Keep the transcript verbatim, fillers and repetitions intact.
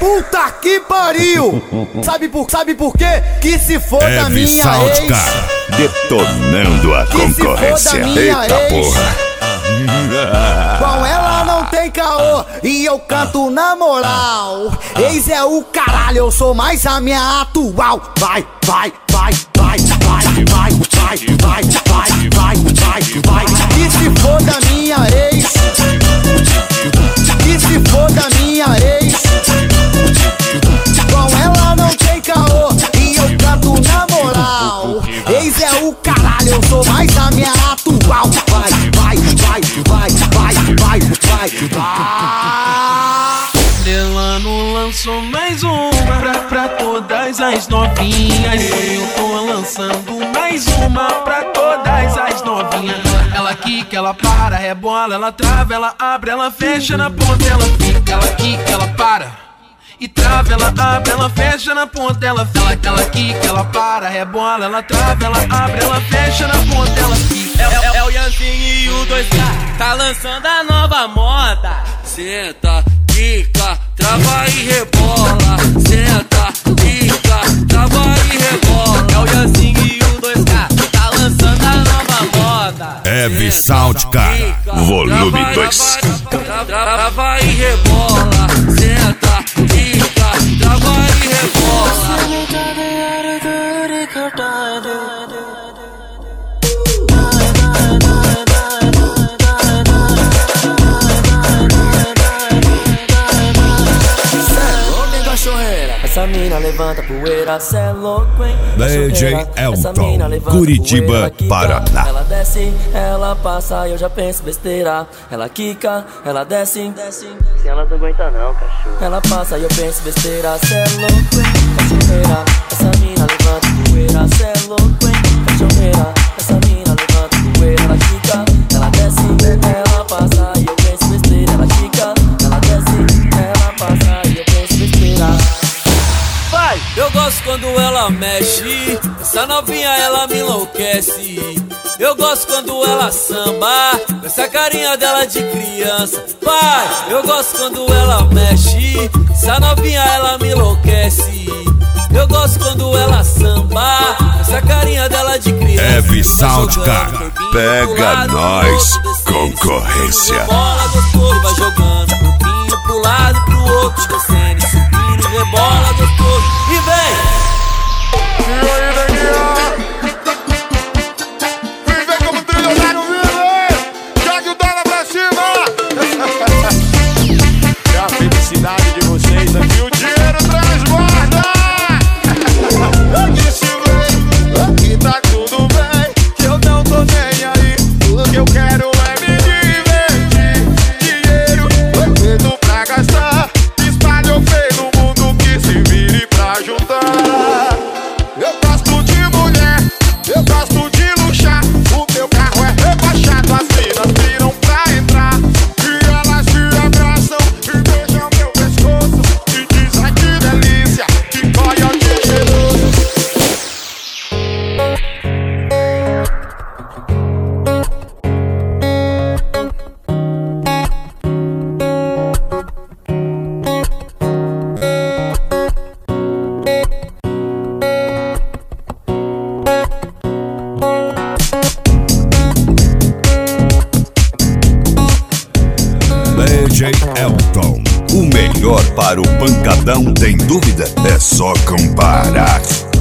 puta que pariu! Sabe por, sabe por quê? Que se foda Heavy minha Sound, ex. cara. Detonando a Que se concorrência. foda minha Eita ex. porra. Com ela não tem caô e eu canto na moral. Ex é o caralho, eu sou mais a minha atual. Vai, vai, vai, vai, vai, vai, vai, vai, vai, vai, vai, vai. Que se foda minha ex. Que se foda minha ex. Com ela não tem caô e eu canto na moral. Ex é o caralho, eu sou mais a minha atual. Vai, vai, vai, vai, vai, vai, vai, vai. Delano lançou mais uma pra, pra todas as novinhas. Eu tô lançando mais uma pra todas as novinhas. Ela quica, ela para, rebola, ela trava, ela abre, ela fecha na ponta, ela fica. Ela quica, ela para e trava, ela abre, ela fecha na ponta, ela fica. Ela quica, ela para, rebola, ela trava, ela abre, ela fecha na ponta, ela fica. É, é, é o Yanzinho e o dois K, tá lançando a nova moda. Senta, quica, trava e rebola. Senta, quica, trava e rebola. É o Yanzinho e o dois K, tá lançando a nova moda. Heavy Sound, cara. Volume dois. Trava e rebola. Senta, quica, trava e rebola. Essa mina levanta poeira, cê é louco, hein? D J Elton, Curitiba, Paraná. Ela desce, ela passa, eu já penso besteira. Ela quica, ela desce, desce. Se ela não aguenta não, cachorro. Ela passa e eu penso besteira, cê é louco, hein? Cachorreira, essa mina levanta poeira, cê é louco, hein? Cachorreira, essa mina levanta poeira. Ela quica, ela desce, ela passa e eu penso besteira. Ela quica, ela desce, ela passa e eu penso besteira. Eu gosto quando ela mexe, essa novinha ela me enlouquece. Eu gosto quando ela samba, com essa carinha dela de criança. Pai, eu gosto quando ela mexe, essa novinha ela me enlouquece. Eu gosto quando ela samba, com essa carinha dela de criança. Heavy Sound, cara. Pega nós, concorrência. Bola gostoso, vai jogando um pouquinho pro lado e pro outro, descendo, subindo, rebola gostoso e vem. E aí, neguinha? Viver como trilionário vive! Jogue o dólar pra cima! É a felicidade de vocês aqui, o dinheiro transborda! Eu disse bem, aqui tá tudo bem, que eu não tô nem aí. Tudo que eu quero é me divertir. Dinheiro, eu medo pra gastar. Espalho pelo mundo que se vire pra juntar. Eu gosto de mulher, eu gosto de luxar. O meu carro é rebaixado, as minas viram pra entrar. E elas se abraçam e beijam meu pescoço. E diz, ai que delícia, que coiote cheiroso. D J Elton. O melhor para o pancadão, tem dúvida? É só comparar.